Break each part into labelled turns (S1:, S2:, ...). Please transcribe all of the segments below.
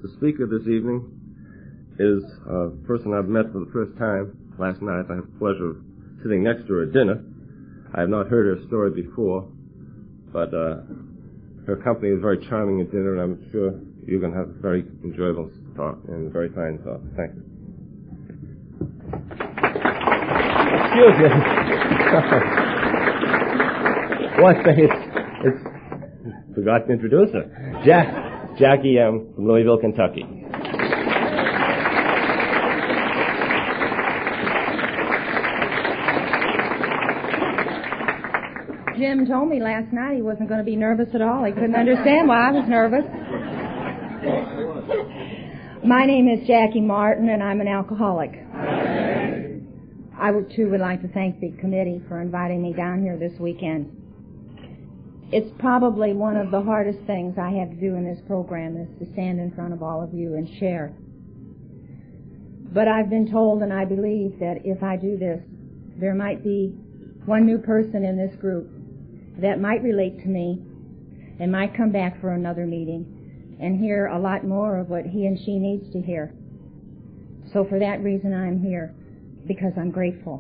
S1: The speaker this evening is a person I've met for the first time last night. I have the pleasure of sitting next to her at dinner. I have not heard her story before, but her company is very charming at dinner, and I'm sure you're going to have a very enjoyable talk and a very fine talk. Thank you. Excuse me. One thing is, forgot to introduce her. Jackie M. from Louisville, Kentucky.
S2: Jim told me last night he wasn't going to be nervous at all. He couldn't understand why I was nervous. My name is Jackie Martin, and I'm an alcoholic. I too would like to thank the committee for inviting me down here this weekend. It's probably one of the hardest things I have to do in this program is to stand in front of all of you and share. But I've been told, and I believe, that if I do this, there might be one new person in this group that might relate to me and might come back for another meeting and hear a lot more of what he and she needs to hear. So for that reason I'm here, because I'm grateful.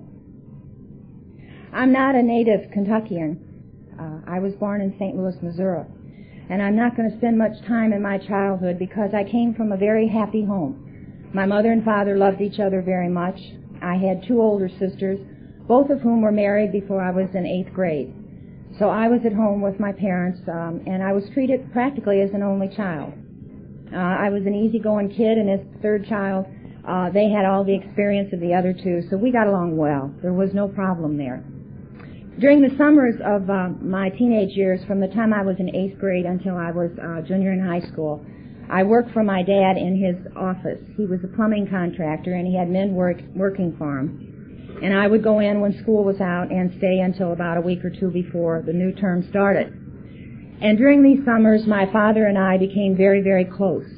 S2: I'm not a native Kentuckian. I was born in St. Louis, Missouri, and I'm not going to spend much time in my childhood because I came from a very happy home. My mother and father loved each other very much. I had two older sisters, both of whom were married before I was in 8th grade. So I was at home with my parents, and I was treated practically as an only child. I was an easygoing kid, and as the third child, they had all the experience of the other two, so we got along well. There was no problem there. During the summers of my teenage years, from the time I was in 8th grade until I was junior in high school, I worked for my dad in his office. He was a plumbing contractor, and he had men working for him. And I would go in when school was out and stay until about a week or two before the new term started. And during these summers, my father and I became very, very close.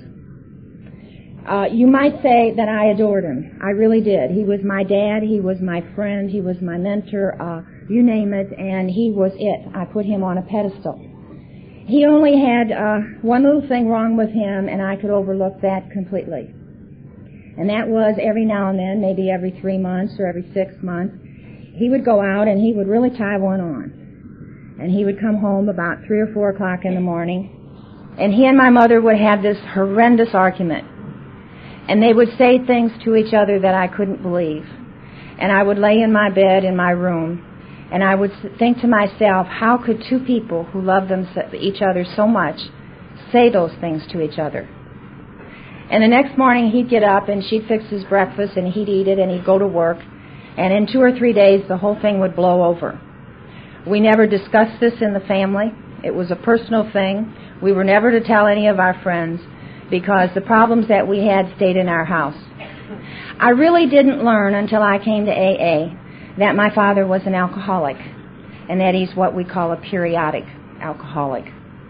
S2: You might say that I adored him. I really did. He was my dad. He was my friend. He was my mentor. You name it, and he was it. I put him on a pedestal. He only had one little thing wrong with him, and I could overlook that completely. And that was every now and then, maybe every 3 months or every 6 months, he would go out and he would really tie one on. And he would come home about 3 or 4 o'clock in the morning, and he and my mother would have this horrendous argument. And they would say things to each other that I couldn't believe. And I would lay in my bed in my room, and I would think to myself, how could two people who love each other so much say those things to each other? And the next morning he'd get up and she'd fix his breakfast and he'd eat it and he'd go to work. And in 2 or 3 days the whole thing would blow over. We never discussed this in the family. It was a personal thing. We were never to tell any of our friends because the problems that we had stayed in our house. I really didn't learn until I came to AA that my father was an alcoholic and that he's what we call a periodic alcoholic.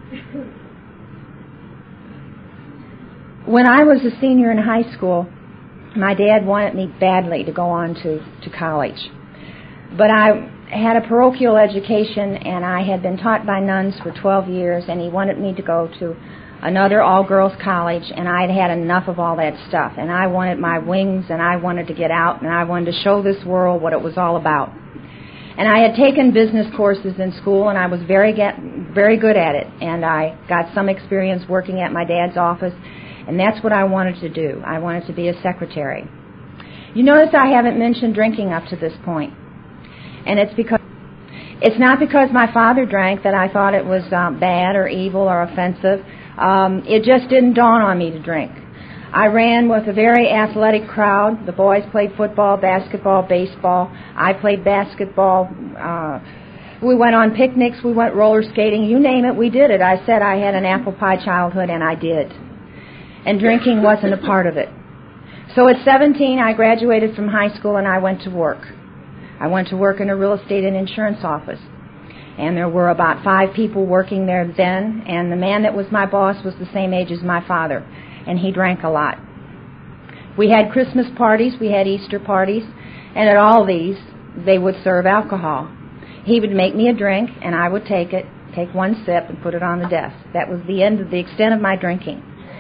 S2: When I was a senior in high school, my dad wanted me badly to go on to college. But I had a parochial education, and I had been taught by nuns for 12 years, and he wanted me to go to another all-girls college, and I'd had enough of all that stuff. And I wanted my wings, and I wanted to get out, and I wanted to show this world what it was all about. And I had taken business courses in school, and I was very good at it. And I got some experience working at my dad's office, and that's what I wanted to do. I wanted to be a secretary. You notice I haven't mentioned drinking up to this point. And it's not because my father drank that I thought it was bad or evil or offensive. It just didn't dawn on me to drink. I ran with a very athletic crowd. The boys played football, basketball, baseball. I played basketball. We went on picnics. We went roller skating. You name it, we did it. I said I had an apple pie childhood, and I did. And drinking wasn't a part of it. So at 17, I graduated from high school, and I went to work. I went to work in a real estate and insurance office. And there were about 5 people working there then, and the man that was my boss was the same age as my father, and he drank a lot. We had Christmas parties, we had Easter parties, and at all these, they would serve alcohol. He would make me a drink, and I would take 1 sip and put it on the desk. That was the extent of my drinking.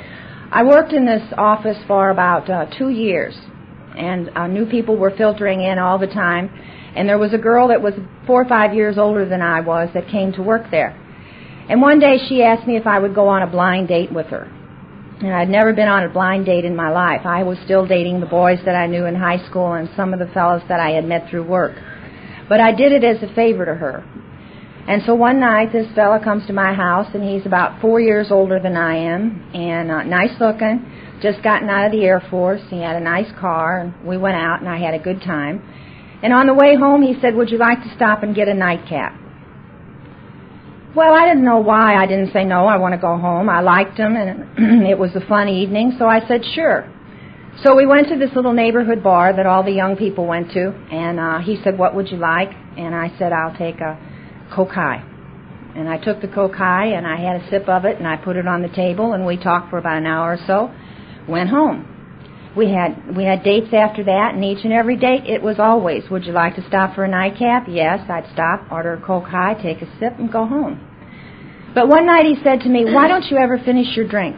S2: I worked in this office for about 2 years, and new people were filtering in all the time, and there was a girl that was 4 or 5 years older than I was that came to work there. And one day she asked me if I would go on a blind date with her. And I'd never been on a blind date in my life. I was still dating the boys that I knew in high school and some of the fellows that I had met through work. But I did it as a favor to her. And so one night this fella comes to my house, and he's about 4 years older than I am, and nice looking, just gotten out of the Air Force. He had a nice car, and we went out, and I had a good time. And on the way home, he said, "Would you like to stop and get a nightcap?" Well, I didn't know why I didn't say no, I want to go home. I liked him, and it was a fun evening, so I said sure. So we went to this little neighborhood bar that all the young people went to, and he said, "What would you like?" And I said, "I'll take a Coke High." And I took the Coke High, and I had a sip of it, and I put it on the table, and we talked for about an hour or so, went home. We had dates after that, and each and every date it was always, "Would you like to stop for a nightcap?" Yes, I'd stop, order a Coke High, take a sip, and go home. But one night he said to me, "Why don't you ever finish your drink?"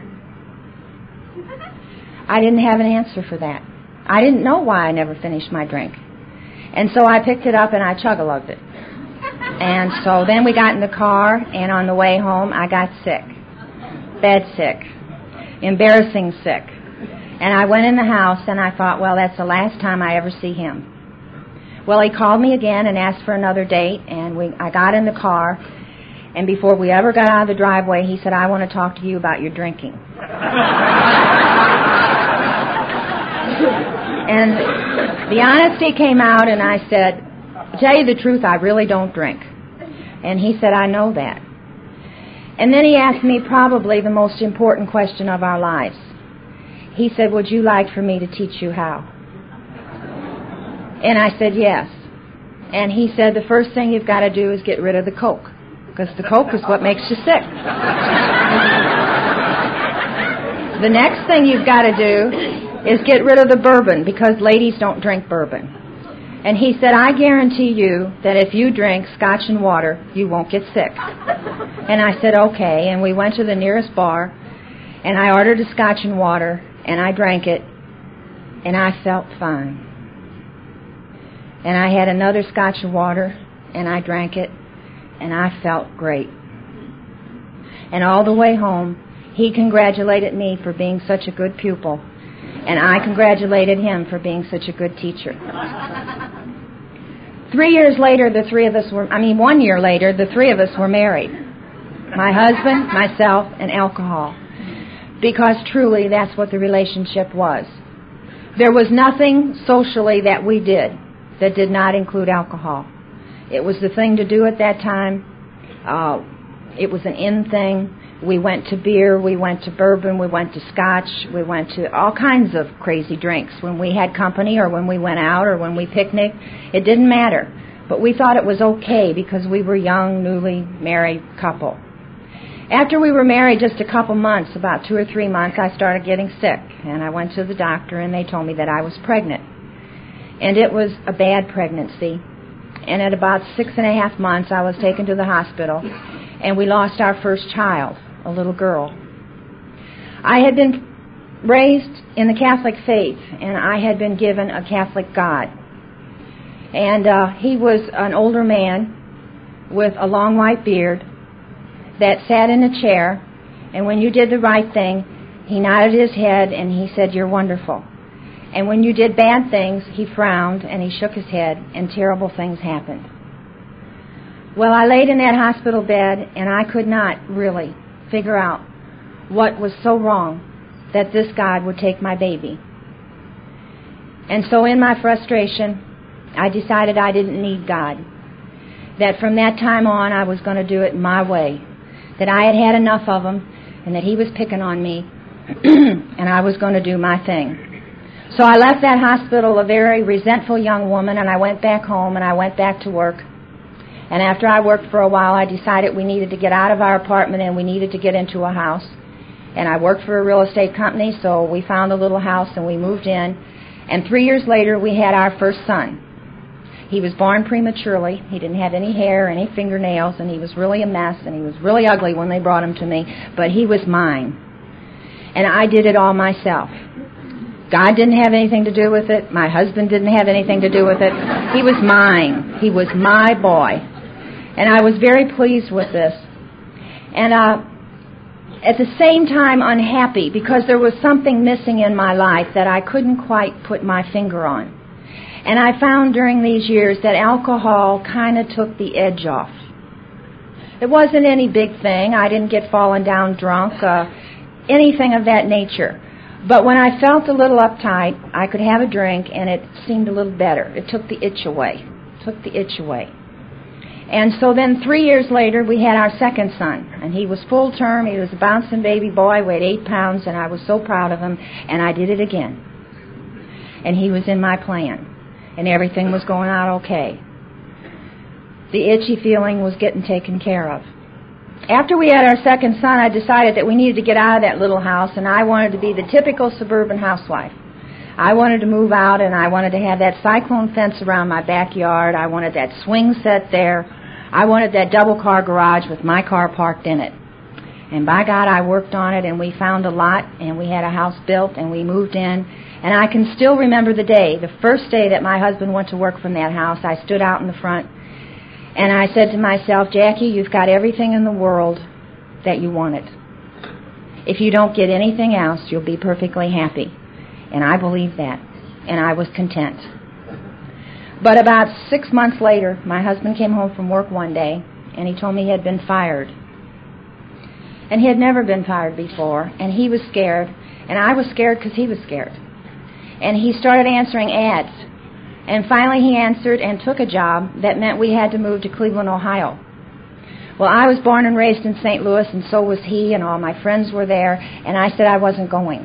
S2: I didn't have an answer for that. I didn't know why I never finished my drink. And so I picked it up and I chug-a-lugged it. And so then we got in the car, and on the way home I got sick. Bed sick. Embarrassing sick. And I went in the house and I thought, well, that's the last time I ever see him. Well, he called me again and asked for another date, and I got in the car, and before we ever got out of the driveway, he said, "I want to talk to you about your drinking." And the honesty came out, and I said, "To tell you the truth, I really don't drink." And he said, "I know that." And then he asked me probably the most important question of our lives. He said, "Would you like for me to teach you how?" And I said, "Yes." And he said, "The first thing you've got to do is get rid of the Coke, because the Coke is what makes you sick. The next thing you've got to do is get rid of the bourbon, because ladies don't drink bourbon." And he said, "I guarantee you that if you drink scotch and water, you won't get sick." And I said, "Okay." And we went to the nearest bar, and I ordered a scotch and water, and I drank it, and I felt fine. And I had another scotch and water, and I drank it, and I felt great. And all the way home, he congratulated me for being such a good pupil, and I congratulated him for being such a good teacher. 1 year later, the three of us were married. My husband, myself, and alcohol. Because truly, that's what the relationship was. There was nothing socially that we did that did not include alcohol. It was the thing to do at that time. It was an in thing. We went to beer, we went to bourbon, we went to scotch, we went to all kinds of crazy drinks. When we had company or when we went out or when we picnicked, it didn't matter. But we thought it was okay because we were young, newly married couple. After we were married just a couple months, about 2 or 3 months, I started getting sick. And I went to the doctor and they told me that I was pregnant. And it was a bad pregnancy. And at about 6.5 months, I was taken to the hospital, and we lost our first child, a little girl. I had been raised in the Catholic faith, and I had been given a Catholic God. And he was an older man with a long white beard that sat in a chair, and when you did the right thing, he nodded his head and he said, "You're wonderful." And when you did bad things, he frowned and he shook his head, and terrible things happened. Well, I laid in that hospital bed, and I could not really figure out what was so wrong that this God would take my baby. And so in my frustration, I decided I didn't need God. That from that time on, I was going to do it my way. That I had had enough of him, and that he was picking on me, and I was going to do my thing. So I left that hospital a very resentful young woman, and I went back home, and I went back to work. And after I worked for a while, I decided we needed to get out of our apartment and we needed to get into a house. And I worked for a real estate company, so we found a little house and we moved in. And 3 years later, we had our first son. He was born prematurely. He didn't have any hair, any fingernails, and he was really a mess, and he was really ugly when they brought him to me, but he was mine. And I did it all myself. God didn't have anything to do with it. My husband didn't have anything to do with it. He was mine. He was my boy. And I was very pleased with this. And at the same time unhappy, because there was something missing in my life that I couldn't quite put my finger on. And I found during these years that alcohol kind of took the edge off. It wasn't any big thing. I didn't get fallen down drunk, anything of that nature. But when I felt a little uptight, I could have a drink and it seemed a little better. It took the itch away. And so then 3 years later, we had our second son. And he was full term. He was a bouncing baby boy, weighed 8 pounds, and I was so proud of him. And I did it again. And he was in my plan. And everything was going out okay. The itchy feeling was getting taken care of. After we had our second son, I decided that we needed to get out of that little house, and I wanted to be the typical suburban housewife. I wanted to move out, and I wanted to have that cyclone fence around my backyard. I wanted that swing set there. I wanted that double-car garage with my car parked in it. And by God, I worked on it, and we found a lot, and we had a house built, and we moved in. And I can still remember the day, the first day that my husband went to work from that house. I stood out in the front, and I said to myself, Jackie, you've got everything in the world that you wanted. If you don't get anything else, you'll be perfectly happy. And I believed that, and I was content. But about 6 months later, my husband came home from work one day, and he told me he had been fired. And he had never been fired before, and he was scared, and I was scared because he was scared. And he started answering ads. And finally he answered and took a job that meant we had to move to Cleveland, Ohio. Well, I was born and raised in St. Louis, and so was he, and all my friends were there, and I said I wasn't going.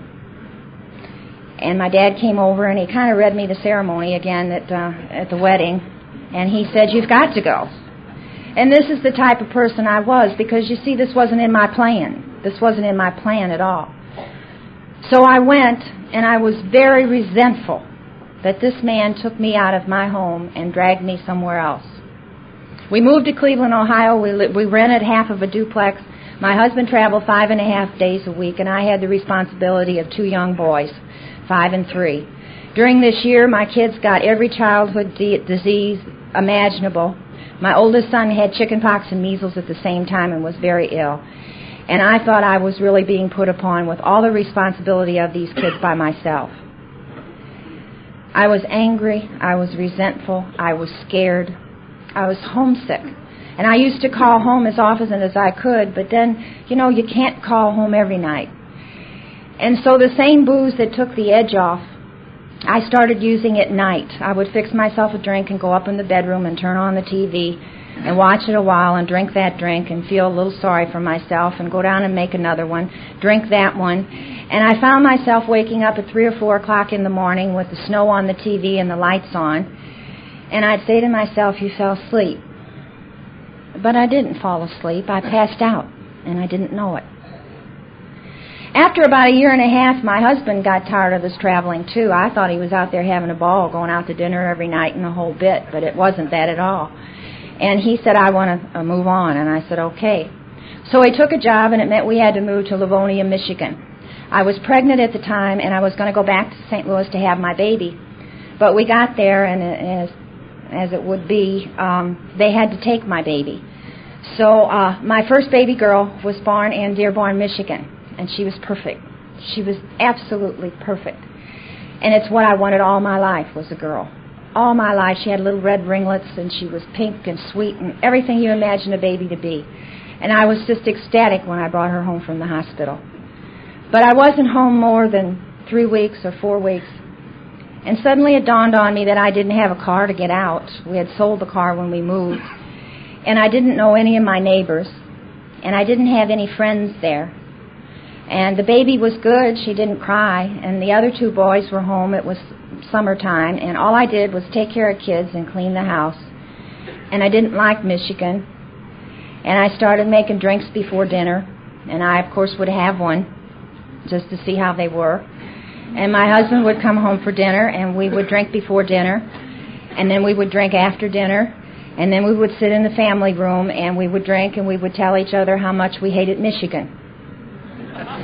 S2: And my dad came over, and he kind of read me the ceremony again at the wedding, and he said, you've got to go. And this is the type of person I was, because you see, this wasn't in my plan. This wasn't in my plan at all. So I went, and I was very resentful that this man took me out of my home and dragged me somewhere else. We moved to Cleveland, Ohio. We rented half of a duplex. My husband traveled 5.5 days a week, and I had the responsibility of 2 young boys, 5 and 3. During this year, my kids got every childhood disease imaginable. My oldest son had chickenpox and measles at the same time and was very ill. And I thought I was really being put upon with all the responsibility of these kids by myself. I was angry, I was resentful, I was scared, I was homesick. And I used to call home as often as I could, but then, you can't call home every night. And so the same booze that took the edge off, I started using at night. I would fix myself a drink and go up in the bedroom and turn on the TV and watch it a while and drink that drink and feel a little sorry for myself and go down and make another one, drink that one. And I found myself waking up at 3 or 4 o'clock in the morning with the snow on the TV and the lights on. And I'd say to myself, you fell asleep. But I didn't fall asleep. I passed out, and I didn't know it. After about 1.5 years, my husband got tired of this traveling, too. I thought he was out there having a ball, going out to dinner every night and the whole bit, but it wasn't that at all. And he said, I want to move on, and I said, okay. So he took a job, and it meant we had to move to Livonia, Michigan. I was pregnant at the time, and I was going to go back to St. Louis to have my baby. But we got there, and as it would be, they had to take my baby. So my first baby girl was born in Dearborn, Michigan. And she was perfect. She was absolutely perfect. And it's what I wanted all my life, was a girl. All my life. She had little red ringlets, and she was pink and sweet and everything you imagine a baby to be. And I was just ecstatic when I brought her home from the hospital. But I wasn't home more than 3 weeks or 4 weeks. And suddenly it dawned on me that I didn't have a car to get out. We had sold the car when we moved. And I didn't know any of my neighbors. And I didn't have any friends there. And the baby was good. She didn't cry. And the other 2 boys were home. It was summertime. And all I did was take care of kids and clean the house. And I didn't like Michigan. And I started making drinks before dinner. And I, of course, would have one just to see how they were. And my husband would come home for dinner, and we would drink before dinner. And then we would drink after dinner. And then we would sit in the family room, and we would drink, and we would tell each other how much we hated Michigan.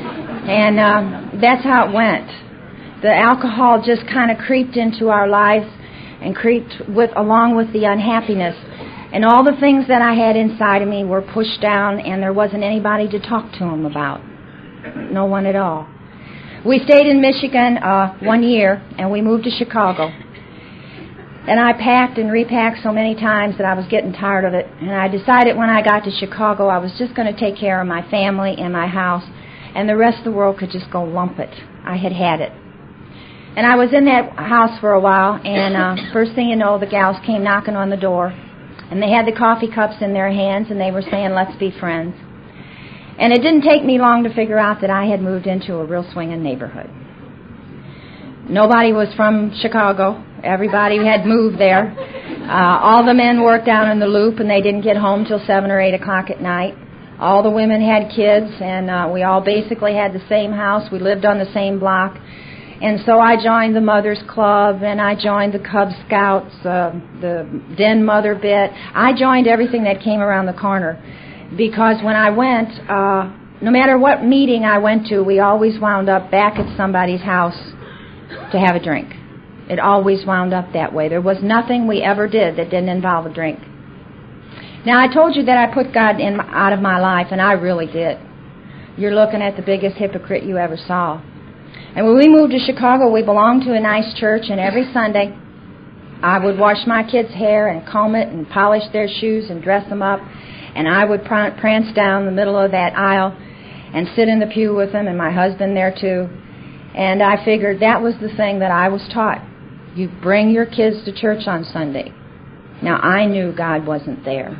S2: And that's how it went. The alcohol just kind of creeped into our lives and creeped along with the unhappiness. And all the things that I had inside of me were pushed down, and there wasn't anybody to talk to them about. No one at all. We stayed in Michigan 1 year, and we moved to Chicago. And I packed and repacked so many times that I was getting tired of it. And I decided when I got to Chicago, I was just going to take care of my family and my house, and the rest of the world could just go lump it. I had had it. And I was in that house for a while, and first thing you know, the gals came knocking on the door, and they had the coffee cups in their hands, and they were saying, "Let's be friends." And it didn't take me long to figure out that I had moved into a real swinging neighborhood. Nobody was from Chicago. Everybody had moved there. All the men worked down in the Loop, and they didn't get home till 7 or 8 o'clock at night. All the women had kids, and we all basically had the same house. We lived on the same block. And so I joined the Mothers Club, and I joined the Cub Scouts, the Den Mother bit. I joined everything that came around the corner, because when I went, no matter what meeting I went to, we always wound up back at somebody's house to have a drink. It always wound up that way. There was nothing we ever did that didn't involve a drink. Now, I told you that I put God out of my life, and I really did. You're looking at the biggest hypocrite you ever saw. And when we moved to Chicago, we belonged to a nice church, and every Sunday I would wash my kids' hair and comb it and polish their shoes and dress them up, and I would prance down the middle of that aisle and sit in the pew with them, and my husband there too. And I figured that was the thing that I was taught. You bring your kids to church on Sunday. Now, I knew God wasn't there.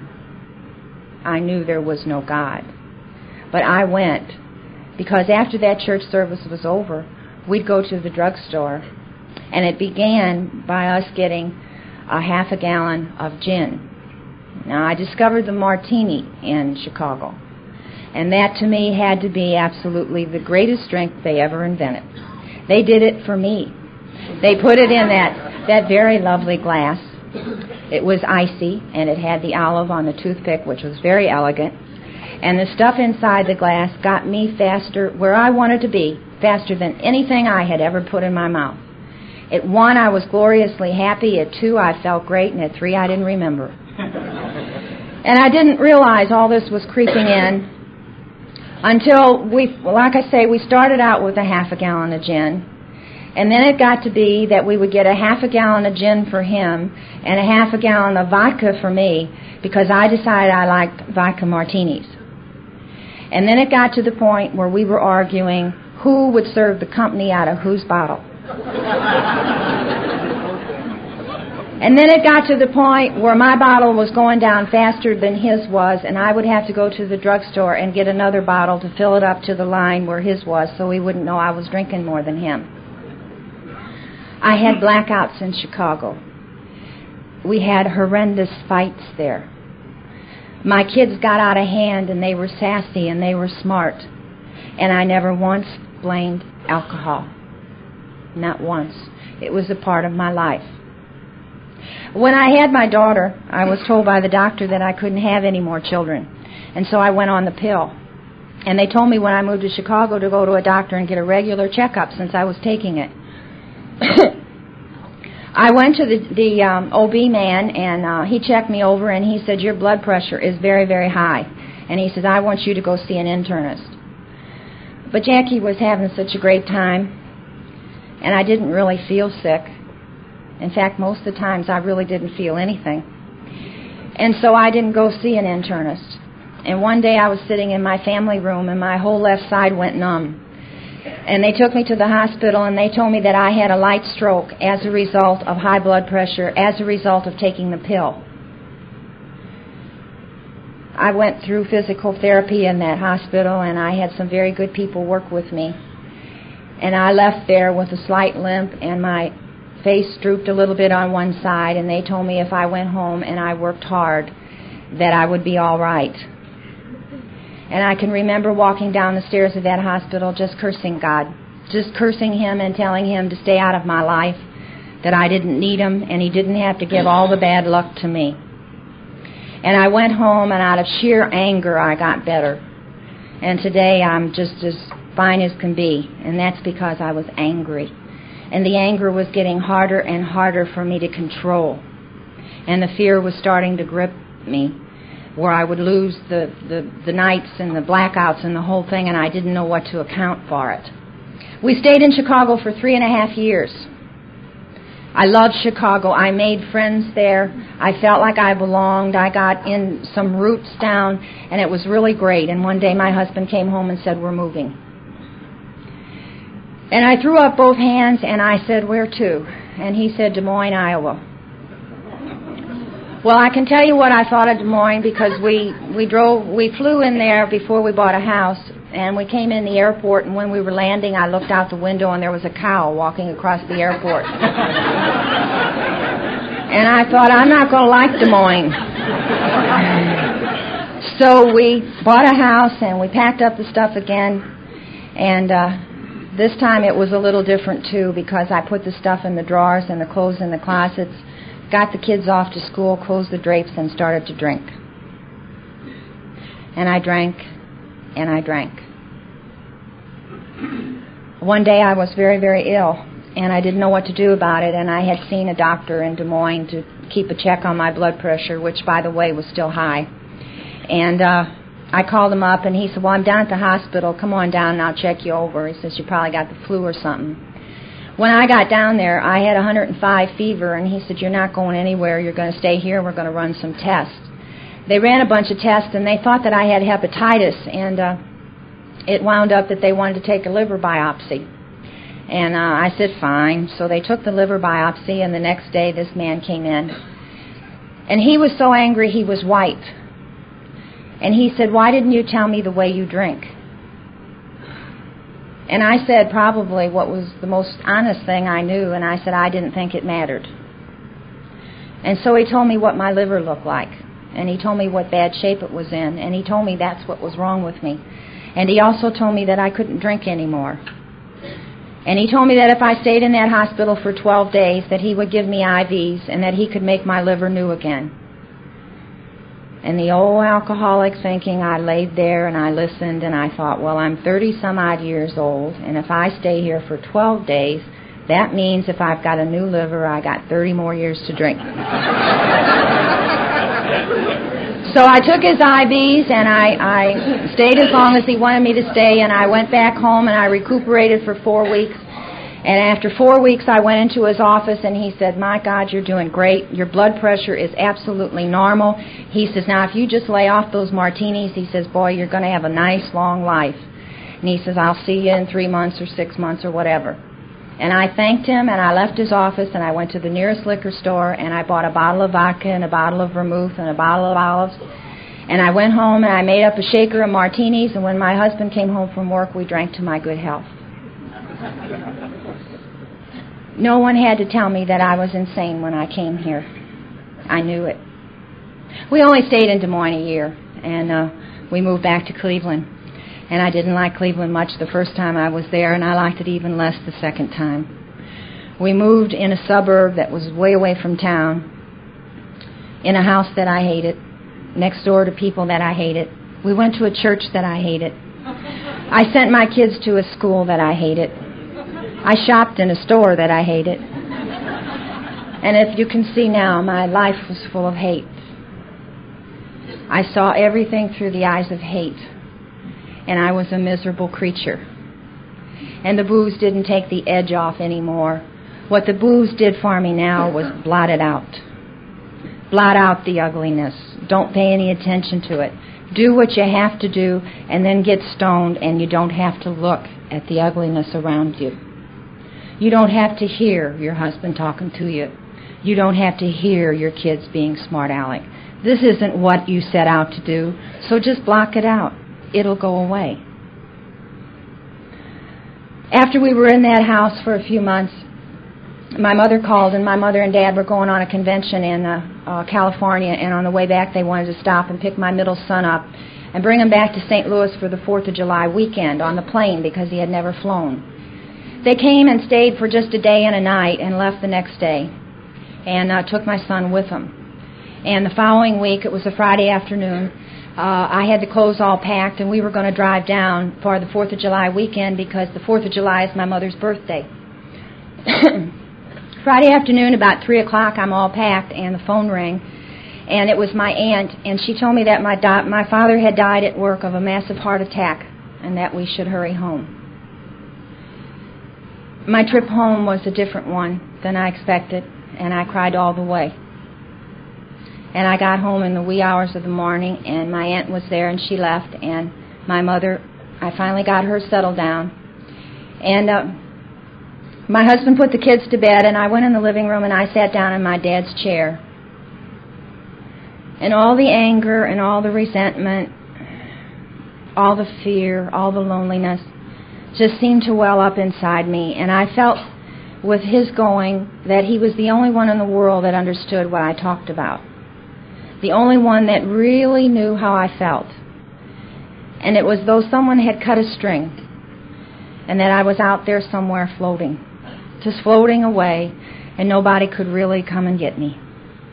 S2: I knew there was no God. But I went, because after that church service was over, we'd go to the drugstore, and it began by us getting a half a gallon of gin. Now, I discovered the martini in Chicago, and that to me had to be absolutely the greatest drink they ever invented. They did it for me. They put it in that very lovely glass. It was icy, and it had the olive on the toothpick, which was very elegant. And the stuff inside the glass got me faster, where I wanted to be, faster than anything I had ever put in my mouth. At 1, I was gloriously happy. At 2, I felt great. And at 3, I didn't remember. And I didn't realize all this was creeping in until we started out with a half a gallon of gin. And then it got to be that we would get a half a gallon of gin for him and a half a gallon of vodka for me, because I decided I liked vodka martinis. And then it got to the point where we were arguing who would serve the company out of whose bottle. And then it got to the point where my bottle was going down faster than his was, and I would have to go to the drugstore and get another bottle to fill it up to the line where his was, so he wouldn't know I was drinking more than him. I had blackouts in Chicago. We had horrendous fights there. My kids got out of hand, and they were sassy, and they were smart. And I never once blamed alcohol. Not once. It was a part of my life. When I had my daughter, I was told by the doctor that I couldn't have any more children. And so I went on the pill. And they told me when I moved to Chicago to go to a doctor and get a regular checkup since I was taking it. I went to the OB man, and he checked me over, and he said, "Your blood pressure is very, very high." And he said, "I want you to go see an internist." But Jackie was having such a great time, and I didn't really feel sick. In fact, most of the times I really didn't feel anything. And so I didn't go see an internist. And one day I was sitting in my family room, and my whole left side went numb. And they took me to the hospital, and they told me that I had a light stroke as a result of high blood pressure, as a result of taking the pill. I went through physical therapy in that hospital, and I had some very good people work with me. And I left there with a slight limp, and my face drooped a little bit on one side, and they told me if I went home and I worked hard, that I would be all right. And I can remember walking down the stairs of that hospital just cursing God, just cursing Him and telling Him to stay out of my life, that I didn't need Him, and He didn't have to give all the bad luck to me. And I went home, and out of sheer anger, I got better. And today I'm just as fine as can be, and that's because I was angry. And the anger was getting harder and harder for me to control. And the fear was starting to grip me, where I would lose the nights and the blackouts and the whole thing, and I didn't know what to account for it. We stayed in Chicago for 3.5 years. I loved Chicago. I made friends there. I felt like I belonged. I got in some roots down, and it was really great. And one day my husband came home and said, "We're moving." And I threw up both hands, and I said, "Where to?" And he said, "Des Moines, Iowa." Well, I can tell you what I thought of Des Moines, because we flew in there before we bought a house, and we came in the airport, and when we were landing, I looked out the window, and there was a cow walking across the airport. And I thought, I'm not going to like Des Moines. So we bought a house, and we packed up the stuff again, and this time it was a little different, too, because I put the stuff in the drawers and the clothes in the closets, got the kids off to school, closed the drapes, and started to drink. And I drank, and I drank. One day I was very, very ill, and I didn't know what to do about it, and I had seen a doctor in Des Moines to keep a check on my blood pressure, which, by the way, was still high. And I called him up, and he said, "Well, I'm down at the hospital. Come on down, and I'll check you over." He says, "You probably got the flu or something." When I got down there, I had 105 fever, and he said, "You're not going anywhere. You're going to stay here. We're going to run some tests." They ran a bunch of tests, and they thought that I had hepatitis, and it wound up that they wanted to take a liver biopsy. And I said, fine. So they took the liver biopsy, and the next day this man came in. And he was so angry he was white. And he said, "Why didn't you tell me the way you drink?" And I said probably what was the most honest thing I knew, and I said I didn't think it mattered. And so he told me what my liver looked like, and he told me what bad shape it was in, and he told me that's what was wrong with me. And he also told me that I couldn't drink anymore. And he told me that if I stayed in that hospital for 12 days, that he would give me IVs and that he could make my liver new again. And the old alcoholic thinking, I laid there and I listened and I thought, well, I'm 30-some-odd years old, and if I stay here for 12 days, that means if I've got a new liver, I got 30 more years to drink. So I took his IVs, and I stayed as long as he wanted me to stay, and I went back home, and I recuperated for 4 weeks. And after 4 weeks, I went into his office, and he said, "My God, you're doing great. Your blood pressure is absolutely normal." He says, "Now, if you just lay off those martinis," he says, "boy, you're going to have a nice, long life." And he says, "I'll see you in 3 months or 6 months or whatever." And I thanked him, and I left his office, and I went to the nearest liquor store, and I bought a bottle of vodka and a bottle of vermouth and a bottle of olives. And I went home, and I made up a shaker of martinis, and when my husband came home from work, we drank to my good health. No one had to tell me that I was insane when I came here. I knew it. We only stayed in Des Moines a year, and we moved back to Cleveland. And I didn't like Cleveland much the first time I was there, and I liked it even less the second time. We moved in a suburb that was way away from town, in a house that I hated, next door to people that I hated. We went to a church that I hated. I sent my kids to a school that I hated. I shopped in a store that I hated. And if you can see now, my life was full of hate. I saw everything through the eyes of hate. And I was a miserable creature. And the booze didn't take the edge off anymore. What the booze did for me now was blot it out. Blot out the ugliness. Don't pay any attention to it. Do what you have to do, and then get stoned, and you don't have to look at the ugliness around you. You don't have to hear your husband talking to you. You don't have to hear your kids being smart aleck. This isn't what you set out to do, so just block it out. It'll go away. After we were in that house for a few months, my mother called, and my mother and Dad were going on a convention in California, and on the way back they wanted to stop and pick my middle son up and bring him back to St. Louis for the 4th of July weekend on the plane because he had never flown. They came and stayed for just a day and a night and left the next day, and took my son with them. And the following week, it was a Friday afternoon, I had the clothes all packed, and we were going to drive down for the 4th of July weekend because the 4th of July is my mother's birthday. Friday afternoon, about 3 o'clock, I'm all packed, and the phone rang, and it was my aunt, and she told me that my father had died at work of a massive heart attack, and that we should hurry home. My trip home was a different one than I expected, and I cried all the way. And I got home in the wee hours of the morning, and my aunt was there, and she left, and my mother, I finally got her settled down. And my husband put the kids to bed, and I went in the living room, and I sat down in my dad's chair. And all the anger and all the resentment, all the fear, all the loneliness just seemed to well up inside me. And I felt with his going that he was the only one in the world that understood what I talked about. The only one that really knew how I felt. And it was though someone had cut a string and that I was out there somewhere floating, just floating away, and nobody could really come and get me.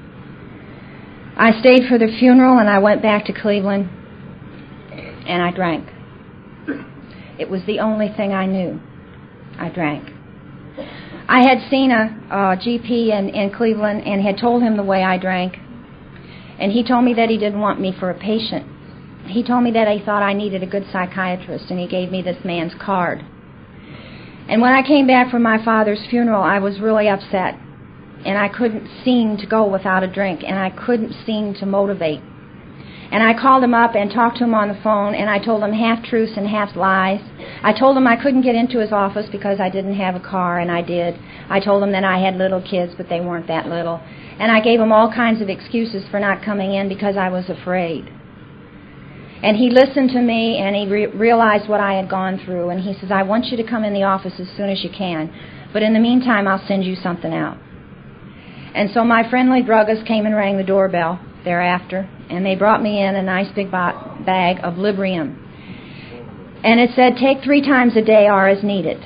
S2: I stayed for the funeral, and I went back to Cleveland, and I drank. It was the only thing I knew. I drank. I had seen a GP in Cleveland and had told him the way I drank, and he told me that he didn't want me for a patient. He told me that he thought I needed a good psychiatrist, and he gave me this man's card. And when I came back from my father's funeral, I was really upset, and I couldn't seem to go without a drink, and I couldn't seem to motivate. And I called him up and talked to him on the phone, and I told him half truths and half lies. I told him I couldn't get into his office because I didn't have a car, and I did. I told him that I had little kids, but they weren't that little. And I gave him all kinds of excuses for not coming in because I was afraid. And he listened to me, and he realized what I had gone through, and he says, I want you to come in the office as soon as you can, but in the meantime, I'll send you something out. And so my friendly druggist came and rang the doorbell thereafter, and they brought me in a nice big bag of Librium. And it said, take 3 times a day or as needed.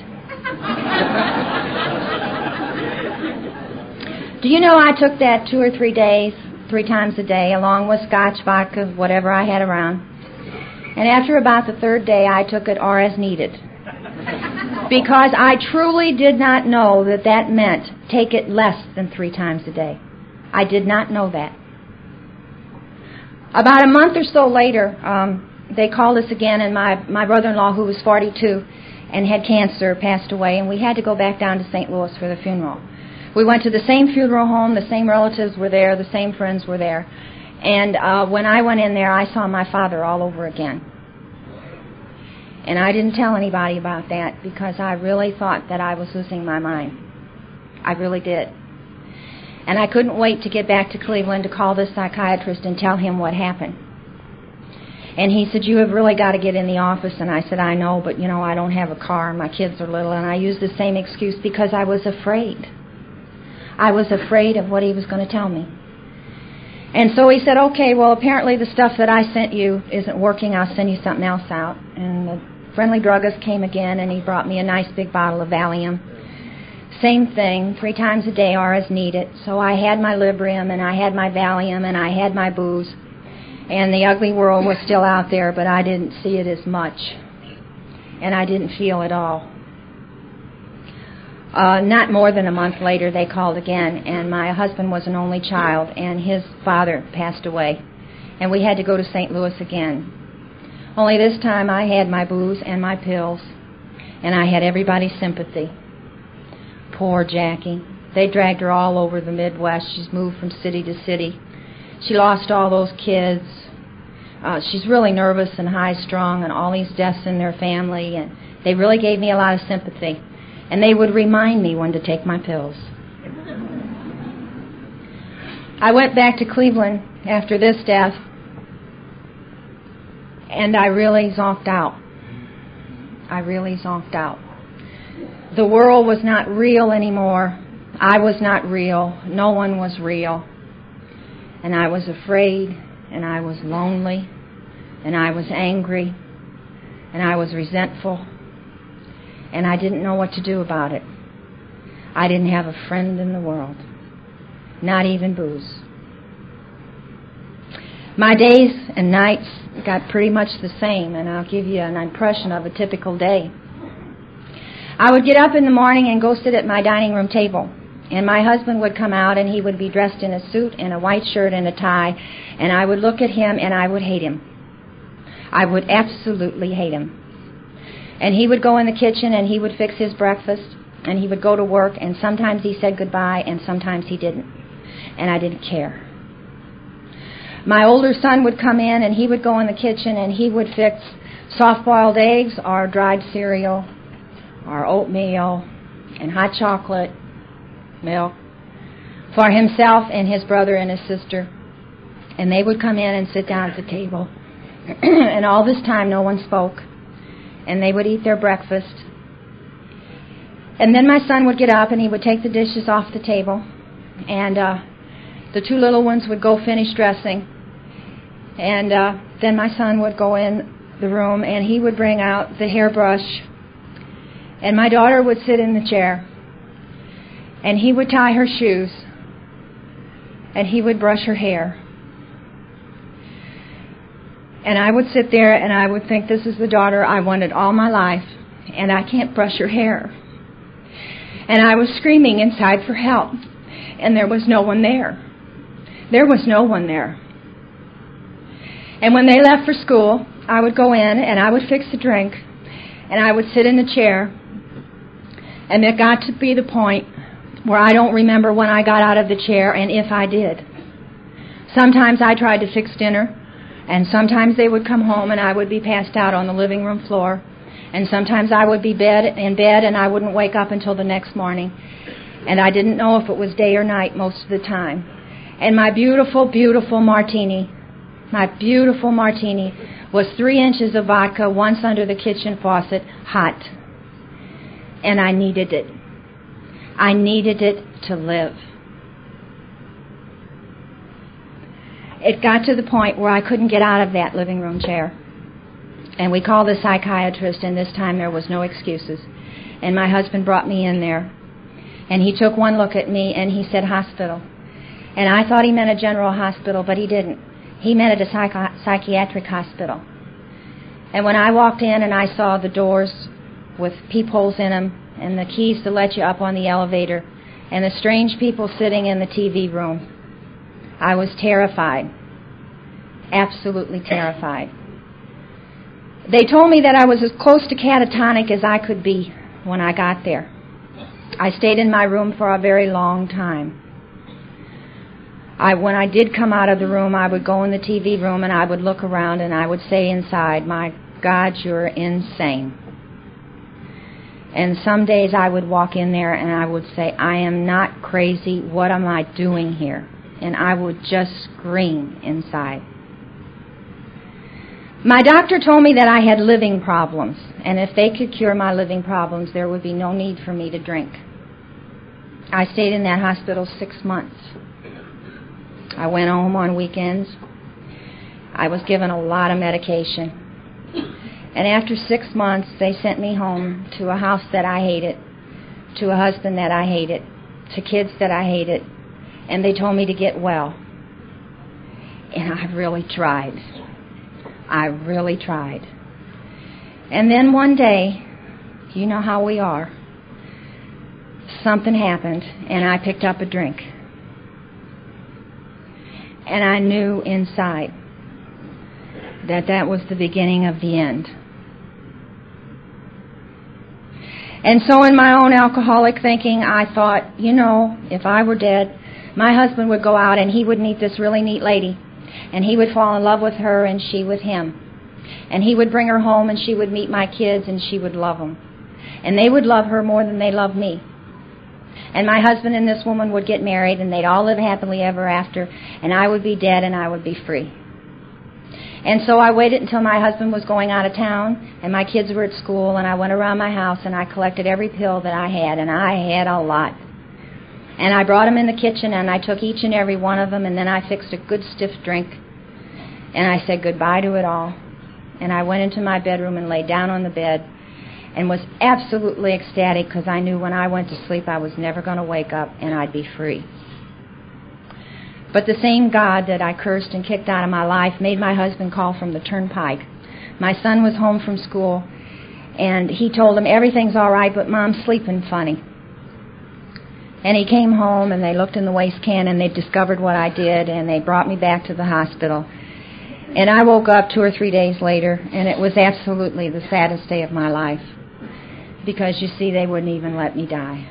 S2: Do you know I took that 2 or 3 days, 3 times a day, along with scotch, vodka, whatever I had around. And after about the 3rd day, I took it or as needed. Because I truly did not know that that meant take it less than 3 times a day. I did not know that. About a month or so later, they called us again, and my brother-in-law, who was 42 and had cancer, passed away, and we had to go back down to St. Louis for the funeral. We went to the same funeral home, the same relatives were there, the same friends were there. And when I went in there, I saw my father all over again. And I didn't tell anybody about that because I really thought that I was losing my mind. I really did. And I couldn't wait to get back to Cleveland to call this psychiatrist and tell him what happened. And he said, you have really got to get in the office. And I said, I know, but I don't have a car and my kids are little. And I used the same excuse because I was afraid. I was afraid of what he was going to tell me. And so he said, okay, well, apparently the stuff that I sent you isn't working. I'll send you something else out. And the friendly druggist came again, and he brought me a nice big bottle of Valium. Same thing, 3 times a day or as needed. So I had my Librium, and I had my Valium, and I had my booze. And the ugly world was still out there, but I didn't see it as much. And I didn't feel it all. Not more than a month later, they called again, and my husband was an only child, and his father passed away. And we had to go to St. Louis again. Only this time I had my booze and my pills, and I had everybody's sympathy. Poor Jackie. They dragged her all over the Midwest. She's moved from city to city. She lost all those kids. She's really nervous and high-strung, and all these deaths in their family, and they really gave me a lot of sympathy. And they would remind me when to take my pills. I went back to Cleveland after this death, and I really zonked out. I really zonked out. The world was not real anymore. I was not real. No one was real. And I was afraid, and I was lonely, and I was angry, and I was resentful. And I didn't know what to do about it. I didn't have a friend in the world. Not even booze. My days and nights got pretty much the same, and I'll give you an impression of a typical day. I would get up in the morning and go sit at my dining room table, and my husband would come out, and he would be dressed in a suit and a white shirt and a tie, and I would look at him and I would hate him. I would absolutely hate him. And he would go in the kitchen and he would fix his breakfast, and he would go to work, and sometimes he said goodbye and sometimes he didn't, and I didn't care. My older son would come in and he would go in the kitchen and he would fix soft-boiled eggs or dried cereal or oatmeal and hot chocolate, milk, for himself and his brother and his sister. And they would come in and sit down at the table. And all this time no one spoke. And they would eat their breakfast. And then my son would get up and he would take the dishes off the table. And the two little ones would go finish dressing. And then my son would go in the room and he would bring out the hairbrush. And my daughter would sit in the chair. And he would tie her shoes. And he would brush her hair. And I would sit there and I would think, this is the daughter I wanted all my life. And I can't brush her hair. And I was screaming inside for help. And there was no one there. There was no one there. And when they left for school, I would go in and I would fix a drink. And I would sit in the chair. And it got to be the point where I don't remember when I got out of the chair and if I did. Sometimes I tried to fix dinner. And sometimes they would come home and I would be passed out on the living room floor. And sometimes I would be in bed and I wouldn't wake up until the next morning. And I didn't know if it was day or night most of the time. And my beautiful, beautiful martini was 3 inches of vodka once under the kitchen faucet, hot. And I needed it. I needed it to live. It got to the point where I couldn't get out of that living room chair. And we called the psychiatrist, and this time there was no excuses. And my husband brought me in there. And he took one look at me, and he said, hospital. And I thought he meant a general hospital, but he didn't. He meant a psychiatric hospital. And when I walked in and I saw the doors with peepholes in them and the keys to let you up on the elevator and the strange people sitting in the TV room, I was terrified, absolutely terrified. They told me that I was as close to catatonic as I could be when I got there. I stayed in my room for a very long time. When I did come out of the room, I would go in the TV room and I would look around and I would say inside, my God, you're insane. And some days I would walk in there and I would say, I am not crazy. What am I doing here? And I would just scream inside. My doctor told me that I had living problems, and if they could cure my living problems, there would be no need for me to drink. I stayed in that hospital 6 months. I went home on weekends. I was given a lot of medication. And after 6 months, they sent me home to a house that I hated, to a husband that I hated, to kids that I hated, and they told me to get well. And I really tried. I really tried. And then one day, you know how we are, something happened, and I picked up a drink. And I knew inside that that was the beginning of the end. And so in my own alcoholic thinking, I thought, if I were dead, my husband would go out and he would meet this really neat lady. And he would fall in love with her and she with him. And he would bring her home and she would meet my kids and she would love them. And they would love her more than they loved me. And my husband and this woman would get married and they'd all live happily ever after. And I would be dead and I would be free. And so I waited until my husband was going out of town and my kids were at school, and I went around my house and I collected every pill that I had, and I had a lot. And I brought them in the kitchen and I took each and every one of them, and then I fixed a good stiff drink and I said goodbye to it all. And I went into my bedroom and lay down on the bed and was absolutely ecstatic because I knew when I went to sleep I was never going to wake up and I'd be free. But the same God that I cursed and kicked out of my life made my husband call from the turnpike. My son was home from school, and he told him, everything's all right, but Mom's sleeping funny. And he came home, and they looked in the waste can, and they discovered what I did, and they brought me back to the hospital. And I woke up 2 or 3 days later, and it was absolutely the saddest day of my life. Because, you see, they wouldn't even let me die.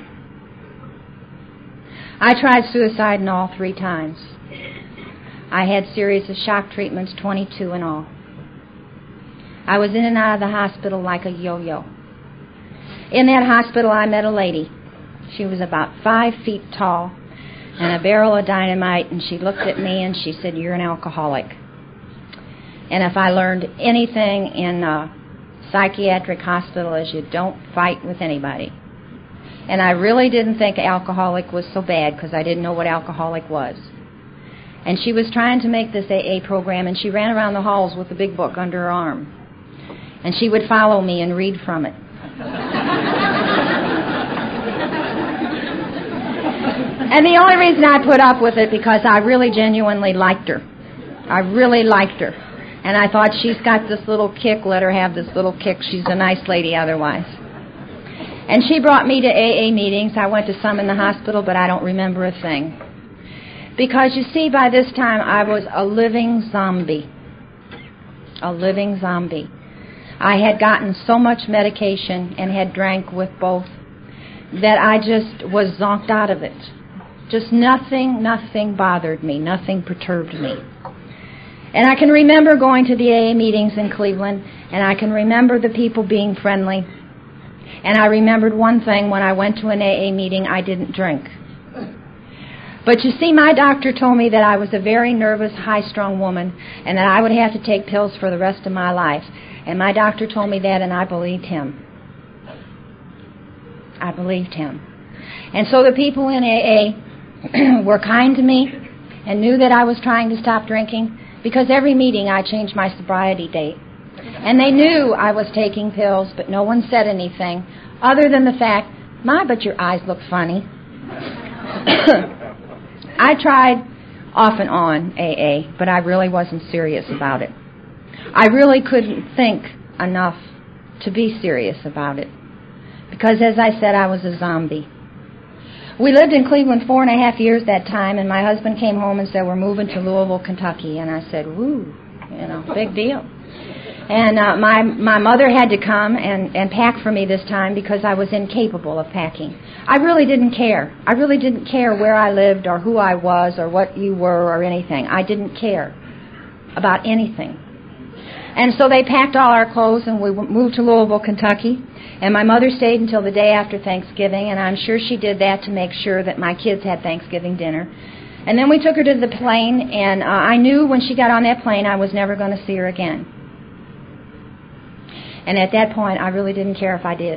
S2: I tried suicide in all 3 times. I had series of shock treatments, 22 in all. I was in and out of the hospital like a yo-yo. In that hospital, I met a lady. She was about 5 feet tall and a barrel of dynamite, and she looked at me and she said, "You're an alcoholic." And if I learned anything in a psychiatric hospital is you don't fight with anybody. And I really didn't think alcoholic was so bad because I didn't know what alcoholic was. And she was trying to make this AA program, and she ran around the halls with a big book under her arm. And she would follow me and read from it. And the only reason I put up with it because I really genuinely liked her. I really liked her. And I thought, she's got this little kick, let her have this little kick. She's a nice lady otherwise. And she brought me to AA meetings. I went to some in the hospital, but I don't remember a thing. Because, you see, by this time I was a living zombie. A living zombie. I had gotten so much medication and had drank with both that I just was zonked out of it. Just nothing bothered me. Nothing perturbed me. And I can remember going to the AA meetings in Cleveland, and I can remember the people being friendly. And I remembered one thing, when I went to an AA meeting, I didn't drink. But you see, my doctor told me that I was a very nervous, high-strung woman, and that I would have to take pills for the rest of my life. And my doctor told me that, and I believed him. I believed him. And so the people in AA were kind to me and knew that I was trying to stop drinking, because every meeting I changed my sobriety date. And they knew I was taking pills, but no one said anything other than the fact, "My, but your eyes look funny." I tried off and on AA, but I really wasn't serious about it. I really couldn't think enough to be serious about it. Because, as I said, I was a zombie. We lived in Cleveland 4.5 years that time, and my husband came home and said, "We're moving to Louisville, Kentucky." And I said, "Woo, big deal." And my mother had to come and pack for me this time because I was incapable of packing. I really didn't care. I really didn't care where I lived or who I was or what you were or anything. I didn't care about anything. And so they packed all our clothes, and we moved to Louisville, Kentucky. And my mother stayed until the day after Thanksgiving, and I'm sure she did that to make sure that my kids had Thanksgiving dinner. And then we took her to the plane, and I knew when she got on that plane I was never going to see her again. And at that point, I really didn't care if I did.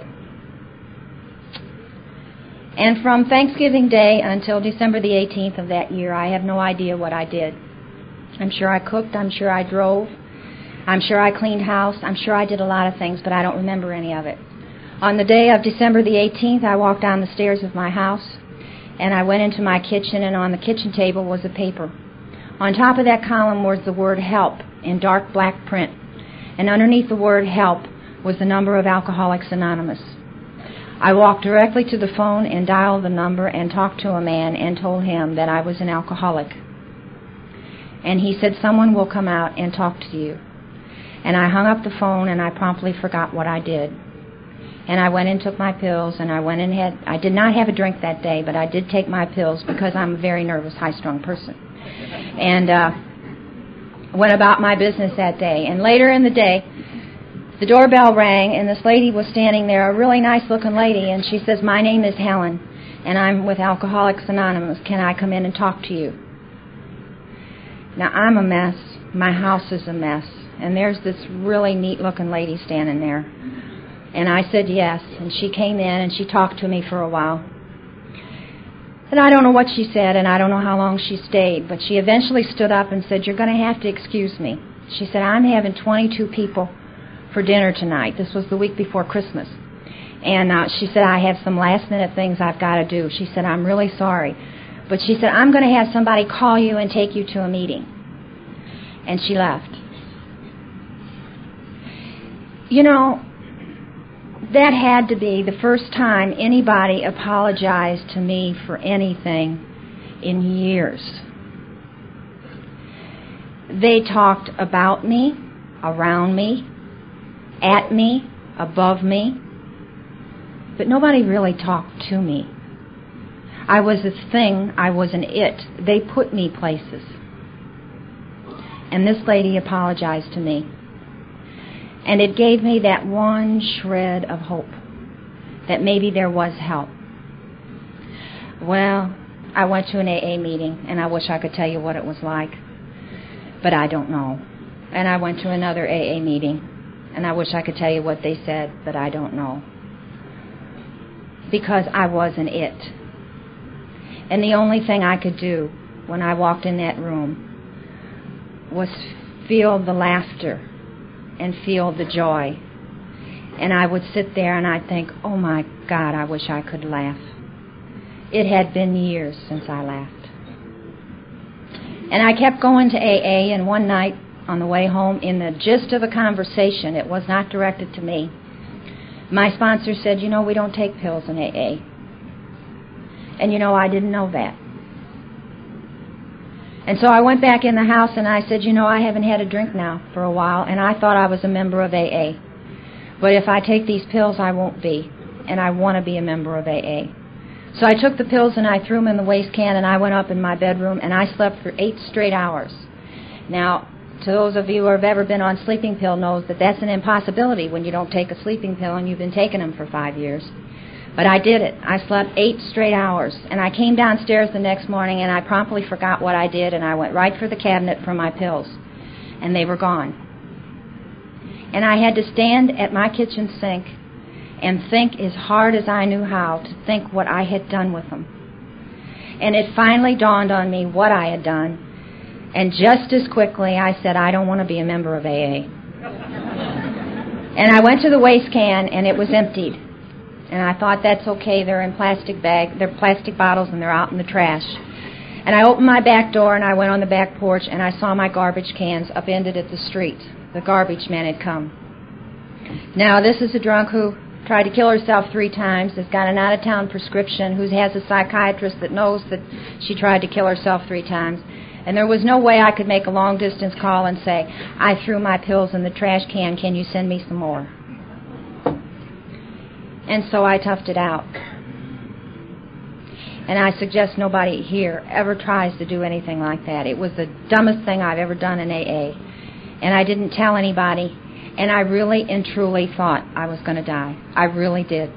S2: And from Thanksgiving Day until December the 18th of that year, I have no idea what I did. I'm sure I cooked, I'm sure I drove, I'm sure I cleaned house, I'm sure I did a lot of things, but I don't remember any of it. On the day of December the 18th, I walked down the stairs of my house, and I went into my kitchen, and on the kitchen table was a paper. On top of that column was the word "help" in dark black print, and underneath the word "help" was the number of Alcoholics Anonymous. I walked directly to the phone and dialed the number and talked to a man and told him that I was an alcoholic. And he said, "Someone will come out and talk to you." And I hung up the phone, and I promptly forgot what I did. And I went and took my pills, and I did not have a drink that day, but I did take my pills because I'm a very nervous, high-strung person. And went about my business that day. And later in the day, the doorbell rang, and this lady was standing there, a really nice-looking lady, and she says, "My name is Helen, and I'm with Alcoholics Anonymous. Can I come in and talk to you?" Now, I'm a mess. My house is a mess. And there's this really neat-looking lady standing there. And I said yes, and she came in, and she talked to me for a while. And I don't know what she said, and I don't know how long she stayed, but she eventually stood up and said, "You're going to have to excuse me." She said, "I'm having 22 people for dinner tonight." This was the week before Christmas. And she said, "I have some last-minute things I've got to do." She said, "I'm really sorry, But she said, I'm going to have somebody call you and take you to a meeting. And she left. You know, that had to be the first time anybody apologized to me for anything in years. They talked about me, around me, at me, above me, but nobody really talked to me. I was a thing, I was an it. They put me places. And this lady apologized to me. And it gave me that one shred of hope that maybe there was help. Well, I went to an AA meeting, and I wish I could tell you what it was like, but I don't know. And I went to another AA meeting, and I wish I could tell you what they said, but I don't know. Because I wasn't it. And the only thing I could do when I walked in that room was feel the laughter and feel the joy. And I would sit there and I'd think, oh my God, I wish I could laugh. It had been years since I laughed. And I kept going to AA, and one night on the way home, in the gist of a conversation, it was not directed to me, my sponsor said, you know, we don't take pills in AA. And you know, I didn't know that. And so I went back in the house and I said, you know, I haven't had a drink now for a while, and I thought I was a member of AA. But if I take these pills, I won't be. And I want to be a member of AA. So I took the pills and I threw them in the waste can, and I went up in my bedroom and I slept for 8 straight hours. Now, to those of you who have ever been on sleeping pill knows that that's an impossibility when you don't take a sleeping pill and you've been taking them for 5 years. But I did it. I slept 8 straight hours. And I came downstairs the next morning and I promptly forgot what I did, and I went right for the cabinet for my pills. And they were gone. And I had to stand at my kitchen sink and think as hard as I knew how to think what I had done with them. And it finally dawned on me what I had done. And just as quickly I said, I don't want to be a member of AA. And I went to the waste can and it was emptied. And I thought, that's okay, they're in plastic bottles and they're out in the trash. And I opened my back door and I went on the back porch and I saw my garbage cans upended at the street. The garbage man had come. Now, this is a drunk who tried to kill herself 3 times, has got an out-of-town prescription, who has a psychiatrist that knows that she tried to kill herself 3 times. And there was no way I could make a long-distance call and say, I threw my pills in the trash can, can you send me some more? And so I toughed it out. And I suggest nobody here ever tries to do anything like that. It was the dumbest thing I've ever done in AA. And I didn't tell anybody. And I really and truly thought I was going to die. I really did.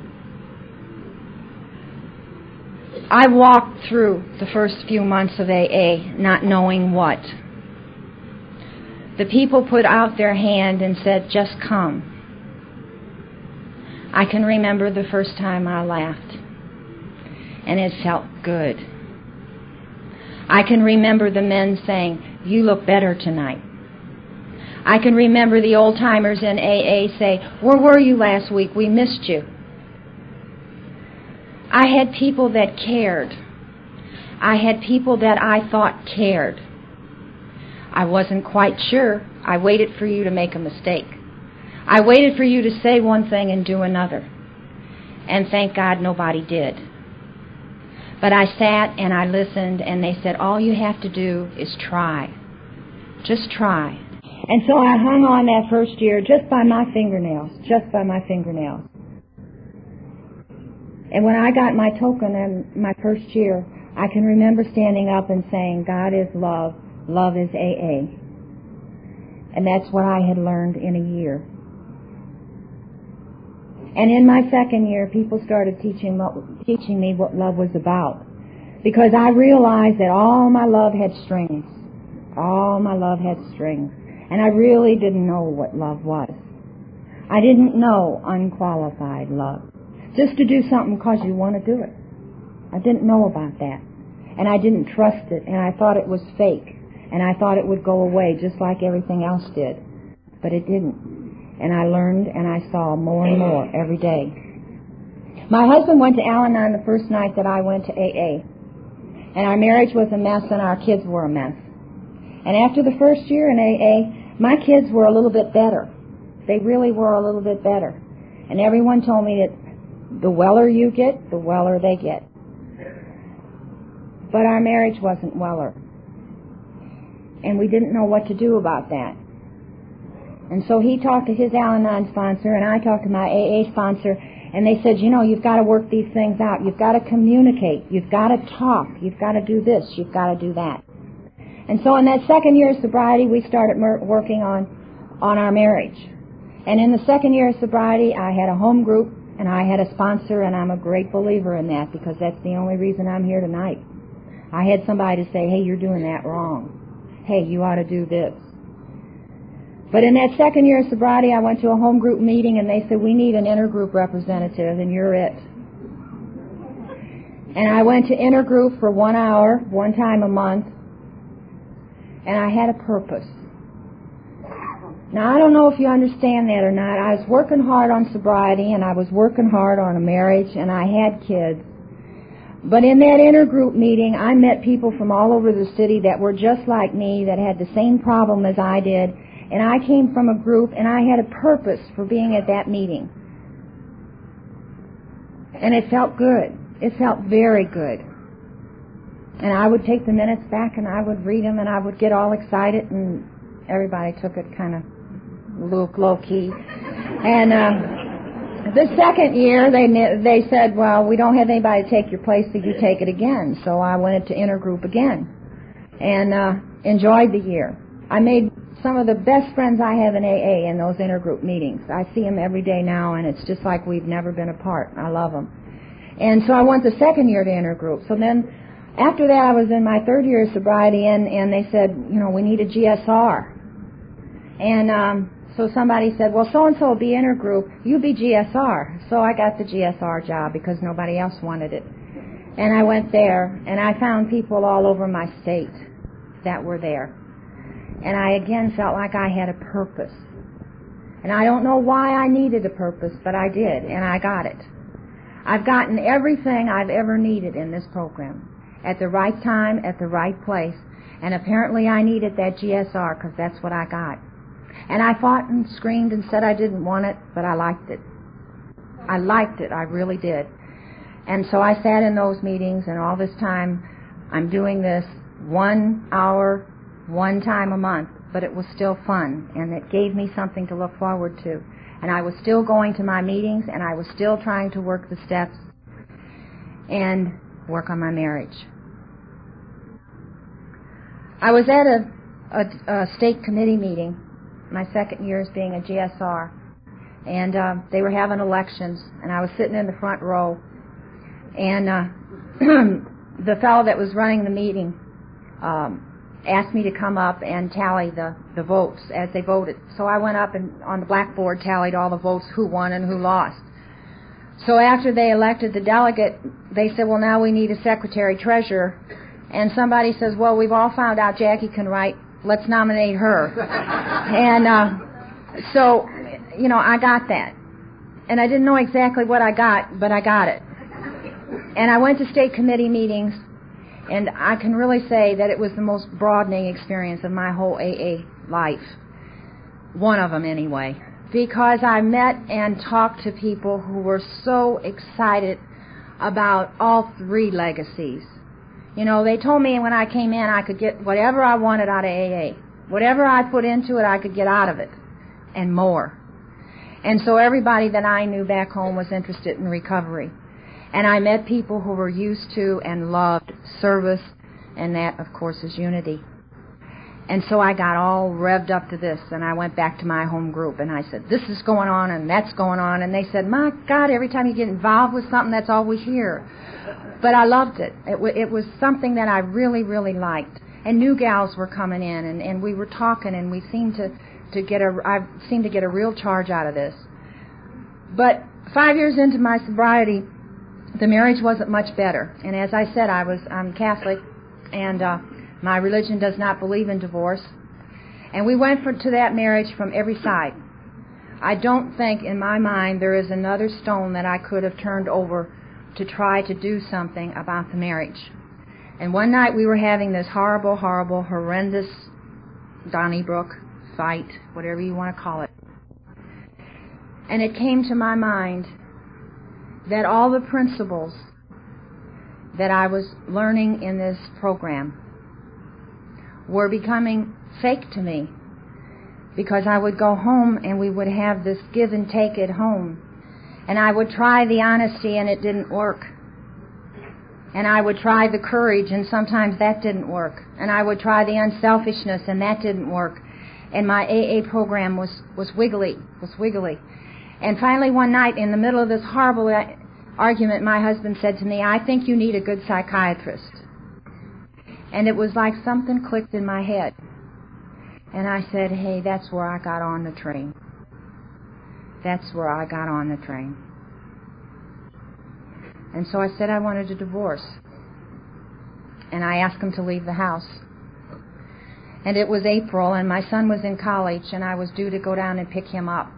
S2: I walked through the first few months of AA not knowing what. The people put out their hand and said, just come. I can remember the first time I laughed, and it felt good. I can remember the men saying, you look better tonight. I can remember the old-timers in AA say, where were you last week? We missed you. I had people that cared. I had people that I thought cared. I wasn't quite sure. I waited for you to make a mistake. I waited for you to say one thing and do another. And thank God nobody did. But I sat and I listened, and they said, all you have to do is try. Just try. And so I hung on that first year just by my fingernails. And when I got my token in my first year, I can remember standing up and saying, God is love, love is AA. And that's what I had learned in a year. And in my second year, people started teaching me what love was about. Because I realized that all my love had strings. All my love had strings. And I really didn't know what love was. I didn't know unqualified love. Just to do something because you want to do it. I didn't know about that. And I didn't trust it. And I thought it was fake. And I thought it would go away just like everything else did. But it didn't. And I learned and I saw more and more every day. My husband went to Al-Anon the first night that I went to AA. And our marriage was a mess and our kids were a mess. And after the first year in AA, my kids were a little bit better. They really were a little bit better. And everyone told me that the weller you get, the weller they get. But our marriage wasn't weller. And we didn't know what to do about that. And so he talked to his Al-Anon sponsor, and I talked to my AA sponsor, and they said, you know, you've got to work these things out. You've got to communicate. You've got to talk. You've got to do this. You've got to do that. And so in that second year of sobriety, we started working on our marriage. And in the second year of sobriety, I had a home group, and I had a sponsor, and I'm a great believer in that because that's the only reason I'm here tonight. I had somebody to say, hey, you're doing that wrong. Hey, you ought to do this. But in that second year of sobriety, I went to a home group meeting, and they said, we need an intergroup representative, and you're it. And I went to intergroup for 1 hour, one time a month, and I had a purpose. Now, I don't know if you understand that or not. I was working hard on sobriety, and I was working hard on a marriage, and I had kids. But in that intergroup meeting, I met people from all over the city that were just like me, that had the same problem as I did. And I came from a group, and I had a purpose for being at that meeting. And it felt good. It felt very good. And I would take the minutes back, and I would read them, and I would get all excited, and everybody took it kind of low-key. And the second year, they said, well, we don't have anybody to take your place, so you take it again. So I went into intergroup again and enjoyed the year. I made some of the best friends I have in AA in those intergroup meetings. I see them every day now, and it's just like we've never been apart. I love them. And so I went the second year to intergroup. So then after that, I was in my third year of sobriety, and they said, you know, we need a GSR. And so somebody said, well, so-and-so will be intergroup. You be GSR. So I got the GSR job because nobody else wanted it. And I went there, and I found people all over my state that were there. And I again felt like I had a purpose. And I don't know why I needed a purpose, but I did, and I got it. I've gotten everything I've ever needed in this program, at the right time, at the right place. And apparently I needed that GSR because that's what I got. And I fought and screamed and said I didn't want it, but I liked it. I liked it, I really did. And so I sat in those meetings, and all this time I'm doing this 1 hour, one time a month, but it was still fun, and it gave me something to look forward to. And I was still going to my meetings, and I was still trying to work the steps and work on my marriage. I was at a state committee meeting, my second year as being a GSR, and they were having elections, and I was sitting in the front row, and the fellow that was running the meeting asked me to come up and tally the votes as they voted. So I went up and on the blackboard tallied all the votes, who won and who lost. So after they elected the delegate, they said, well, now we need a secretary-treasurer. And somebody says, well, we've all found out Jackie can write. Let's nominate her. And so, you know, I got that. And I didn't know exactly what I got, but I got it. And I went to state committee meetings, and I can really say that it was the most broadening experience of my whole AA life. One of them, anyway. Because I met and talked to people who were so excited about all three legacies. You know, they told me when I came in I could get whatever I wanted out of AA. Whatever I put into it, I could get out of it. And more. And so everybody that I knew back home was interested in recovery. And I met people who were used to and loved service, and that, of course, is unity. And so I got all revved up to this, and I went back to my home group, and I said, this is going on, and that's going on. And they said, my God, every time you get involved with something, that's all we hear. But I loved it. It was something that I really, really liked. And new gals were coming in, and we were talking, and we seemed to get I seemed to get a real charge out of this. But 5 years into my sobriety, the marriage wasn't much better. And as I said, I'm Catholic, and my religion does not believe in divorce. And we went to that marriage from every side. I don't think in my mind there is another stone that I could have turned over to try to do something about the marriage. And one night we were having this horrible, horrendous Donnybrook fight, whatever you want to call it. And it came to my mind that all the principles that I was learning in this program were becoming fake to me, because I would go home and we would have this give and take at home, and I would try the honesty and it didn't work, and I would try the courage and sometimes that didn't work, and I would try the unselfishness and that didn't work, and my AA program was wiggly. And finally one night in the middle of this horrible argument, my husband said to me, "I think you need a good psychiatrist." And it was like something clicked in my head. And I said, hey, that's where I got on the train. That's where I got on the train. And so I said I wanted a divorce. And I asked him to leave the house. And it was April, and my son was in college, and I was due to go down and pick him up.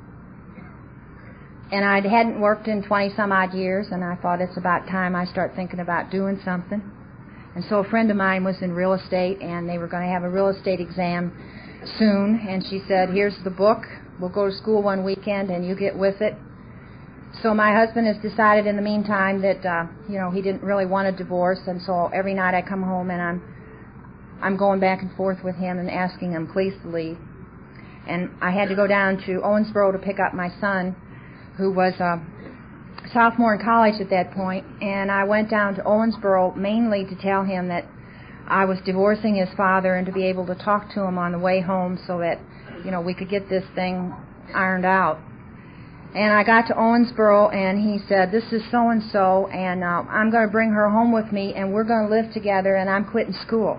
S2: And I hadn't worked in 20-some-odd years, and I thought it's about time I start thinking about doing something. And so a friend of mine was in real estate, and they were going to have a real estate exam soon, and she said, here's the book. We'll go to school one weekend, and you get with it. So my husband has decided in the meantime that, he didn't really want a divorce, and so every night I come home and I'm going back and forth with him and asking him, please, to leave. And I had to go down to Owensboro to pick up my son, who was a sophomore in college at that point, and I went down to Owensboro mainly to tell him that I was divorcing his father and to be able to talk to him on the way home so that, we could get this thing ironed out. And I got to Owensboro, and he said, this is so-and-so, and I'm going to bring her home with me, and we're going to live together, and I'm quitting school.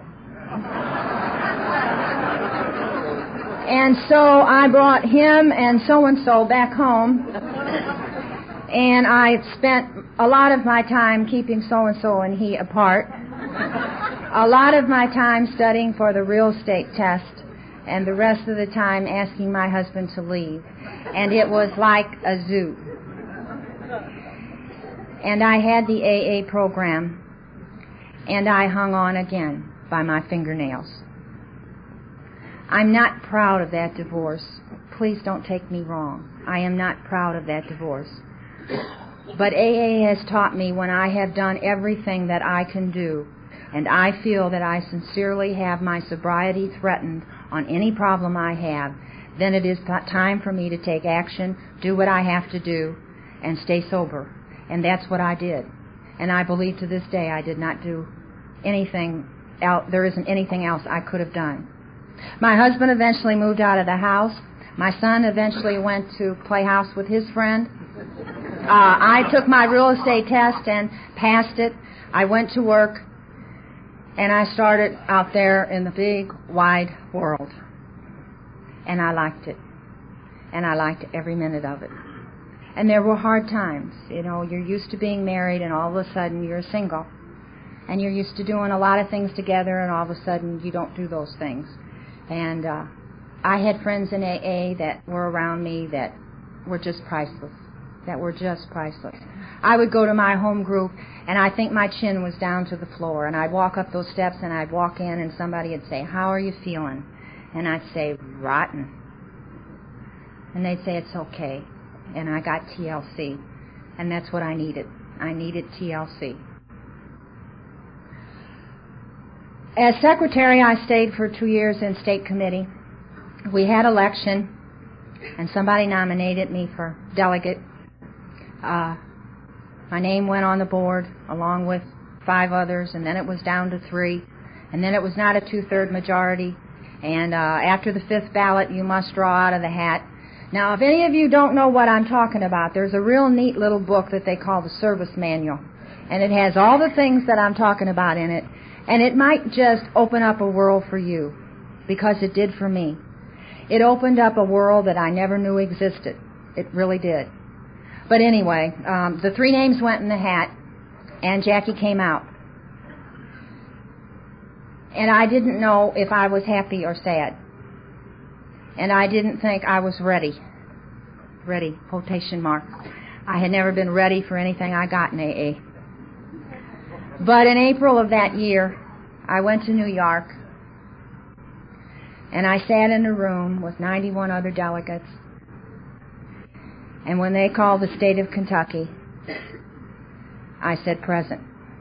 S2: And so I brought him and so-and-so back home, and I spent a lot of my time keeping so-and-so and he apart, a lot of my time studying for the real estate test, and the rest of the time asking my husband to leave. And it was like a zoo. And I had the AA program, and I hung on again by my fingernails. I'm not proud of that divorce. Please don't take me wrong. I am not proud of that divorce. But AA has taught me when I have done everything that I can do, and I feel that I sincerely have my sobriety threatened on any problem I have, then it is time for me to take action, do what I have to do, and stay sober. And that's what I did. And I believe to this day I did not do anything else. There isn't anything else I could have done. My husband eventually moved out of the house. My son eventually went to play house with his friend. I took my real estate test and passed it. I went to work, and I started out there in the big, wide world. And I liked it. And I liked every minute of it. And there were hard times. You're used to being married, and all of a sudden you're single. And you're used to doing a lot of things together, and all of a sudden you don't do those things. And I had friends in AA that were around me that were just priceless. I would go to my home group, and I think my chin was down to the floor, and I'd walk up those steps, and I'd walk in, and somebody would say, how are you feeling? And I'd say, rotten. And they'd say, it's okay. And I got TLC, and that's what I needed. I needed TLC. As secretary, I stayed for 2 years in state committee. We had election, and somebody nominated me for delegate. My name went on the board along with 5 others, and then it was down to 3, and then it was not a 2/3 majority, and after the 5th ballot, you must draw out of the hat. Now, if any of you don't know what I'm talking about, there's a real neat little book that they call the Service Manual, and it has all the things that I'm talking about in it, and it might just open up a world for you, because it did for me. It opened up a world that I never knew existed. It really did. But anyway, the 3 names went in the hat, and Jackie came out. And I didn't know if I was happy or sad. And I didn't think I was ready. Ready, quotation mark. I had never been ready for anything I got in AA. But in April of that year, I went to New York, and I sat in a room with 91 other delegates. And when they called the state of Kentucky, I said present.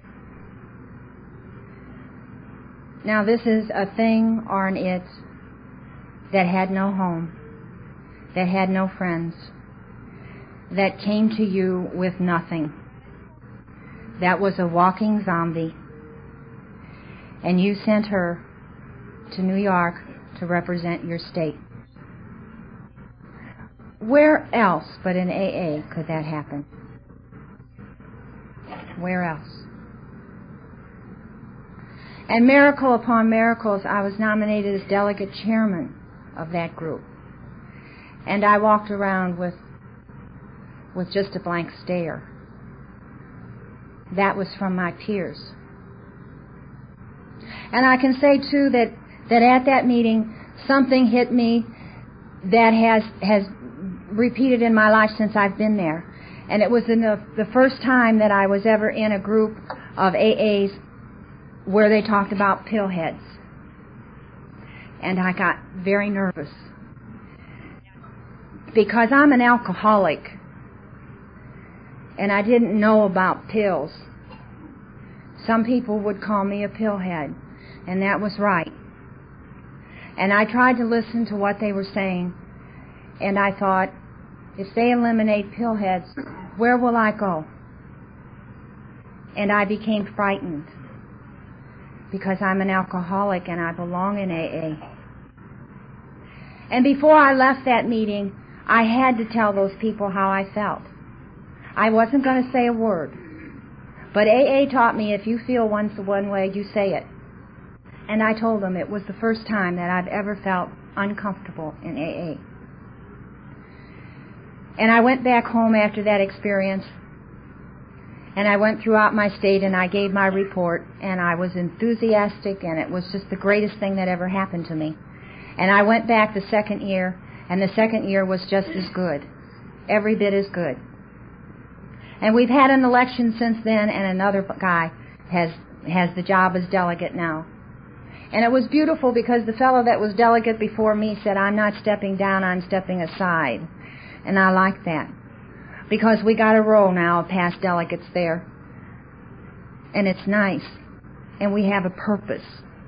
S2: Now this is a thing or an it that had no home, that had no friends, that came to you with nothing, that was a walking zombie, and you sent her to New York to represent your state. Where else but in AA could that happen? Where else? And miracle upon miracles, I was nominated as delegate chairman of that group. And I walked around with just a blank stare. That was from my peers. And I can say, too, that at that meeting, something hit me that has repeated in my life since I've been there. And it was in the first time that I was ever in a group of AAs where they talked about pill heads. And I got very nervous. Because I'm an alcoholic, and I didn't know about pills. Some people would call me a pillhead, and that was right. And I tried to listen to what they were saying, and I thought, if they eliminate pillheads, where will I go? And I became frightened, because I'm an alcoholic and I belong in AA. And before I left that meeting, I had to tell those people how I felt. I wasn't going to say a word. But AA taught me if you feel one way, you say it. And I told them it was the first time that I've ever felt uncomfortable in AA. And I went back home after that experience, and I went throughout my state and I gave my report, and I was enthusiastic, and it was just the greatest thing that ever happened to me. And I went back the second year, and the second year was just as good. Every bit as good. And we've had an election since then, and another guy has the job as delegate now. And it was beautiful because the fellow that was delegate before me said, I'm not stepping down, I'm stepping aside. And I like that. Because we got a row now of past delegates there. And it's nice. And we have a purpose.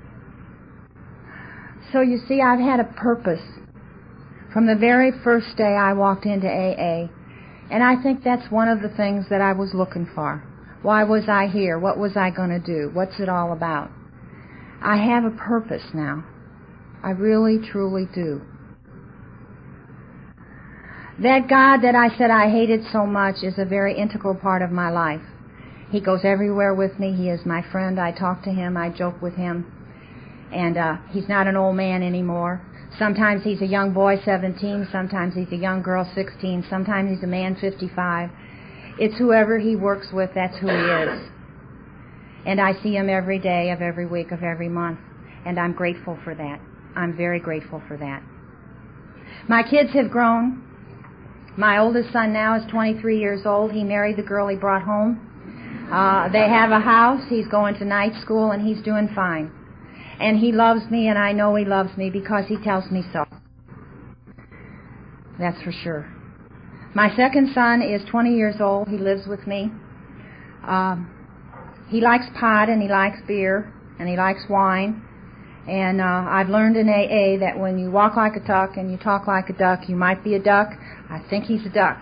S2: So you see, I've had a purpose from the very first day I walked into AA. And I think that's one of the things that I was looking for. Why was I here? What was I going to do? What's it all about? I have a purpose now. I really, truly do. That God that I said I hated so much is a very integral part of my life. He goes everywhere with me. He is my friend. I talk to him. I joke with him. And he's not an old man anymore. Sometimes he's a young boy, 17. Sometimes he's a young girl, 16. Sometimes he's a man, 55. It's whoever he works with, that's who he is. And I see him every day of every week of every month. And I'm grateful for that. I'm very grateful for that. My kids have grown. My oldest son now is 23 years old. He married the girl he brought home. They have a house. He's going to night school, and he's doing fine. And he loves me, and I know he loves me because he tells me so. That's for sure. My second son is 20 years old. He lives with me. He likes pot, and he likes beer, and he likes wine. And I've learned in AA that when you walk like a duck and you talk like a duck, you might be a duck. I think he's a duck.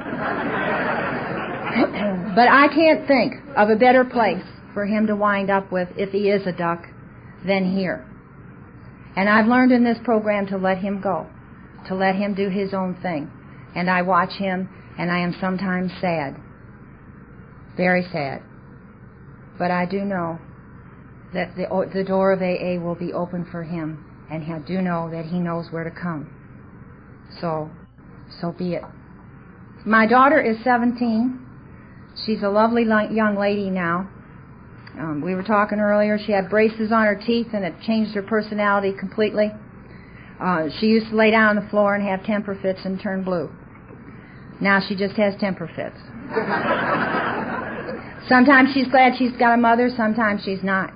S2: But I can't think of a better place for him to wind up with, if he is a duck, than here. And I've learned in this program to let him go, to let him do his own thing. And I watch him, and I am sometimes sad, very sad. But I do know that the door of AA will be open for him, and I do know that he knows where to come. So be it. My daughter is 17. She's a lovely young lady now. We were talking earlier. She had braces on her teeth, and it changed her personality completely. She used to lay down on the floor and have temper fits and turn blue. Now she just has temper fits. Sometimes she's glad she's got a mother, sometimes she's not.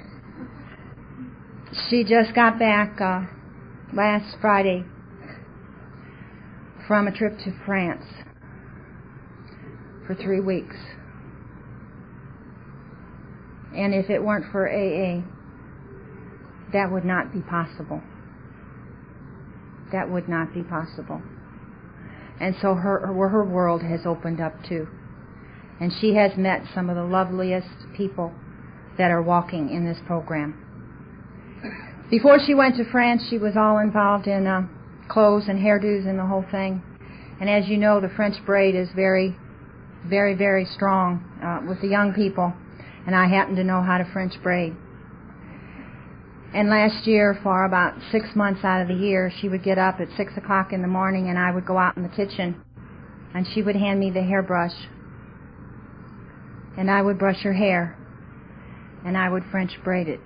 S2: She just got back last Friday from a trip to France for 3 weeks. And if it weren't for AA, that would not be possible. That would not be possible. And so her world has opened up too. And she has met some of the loveliest people that are walking in this program. Before she went to France, she was all involved in clothes and hairdos and the whole thing. And as you know, the French braid is very, very, very strong with the young people. And I happen to know how to French braid. And last year, for about 6 months out of the year, she would get up at 6 o'clock in the morning and I would go out in the kitchen and she would hand me the hairbrush. And I would brush her hair and I would French braid it.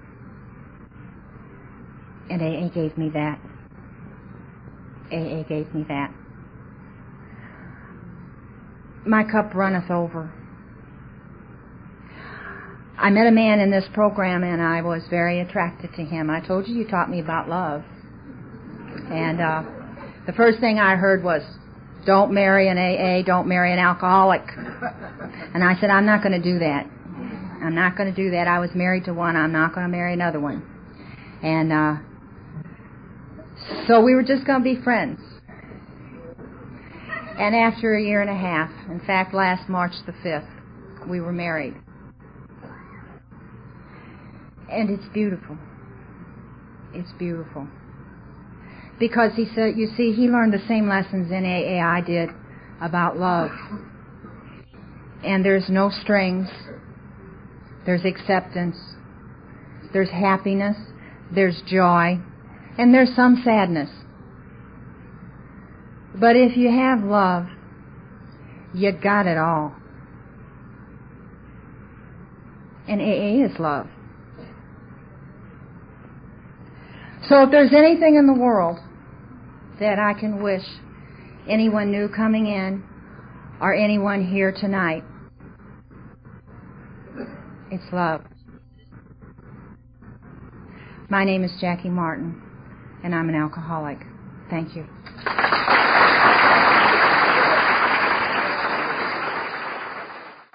S2: And AA gave me that. AA gave me that. My cup runneth over. I met a man in this program and I was very attracted to him. I told you taught me about love. And the first thing I heard was, don't marry an AA, don't marry an alcoholic. And I said, I'm not going to do that. I'm not going to do that. I was married to one, I'm not going to marry another one. And so we were just going to be friends. And after a year and a half, in fact, last March the 5th, we were married. And it's beautiful. It's beautiful. Because he said, you see, he learned the same lessons in AA I did about love. And there's no strings. There's acceptance. There's happiness. There's joy. And there's some sadness. But if you have love, you got it all. And AA is love. So if there's anything in the world that I can wish anyone new coming in or anyone here tonight, it's love. My name is Jackie Martin, and I'm an alcoholic. Thank you.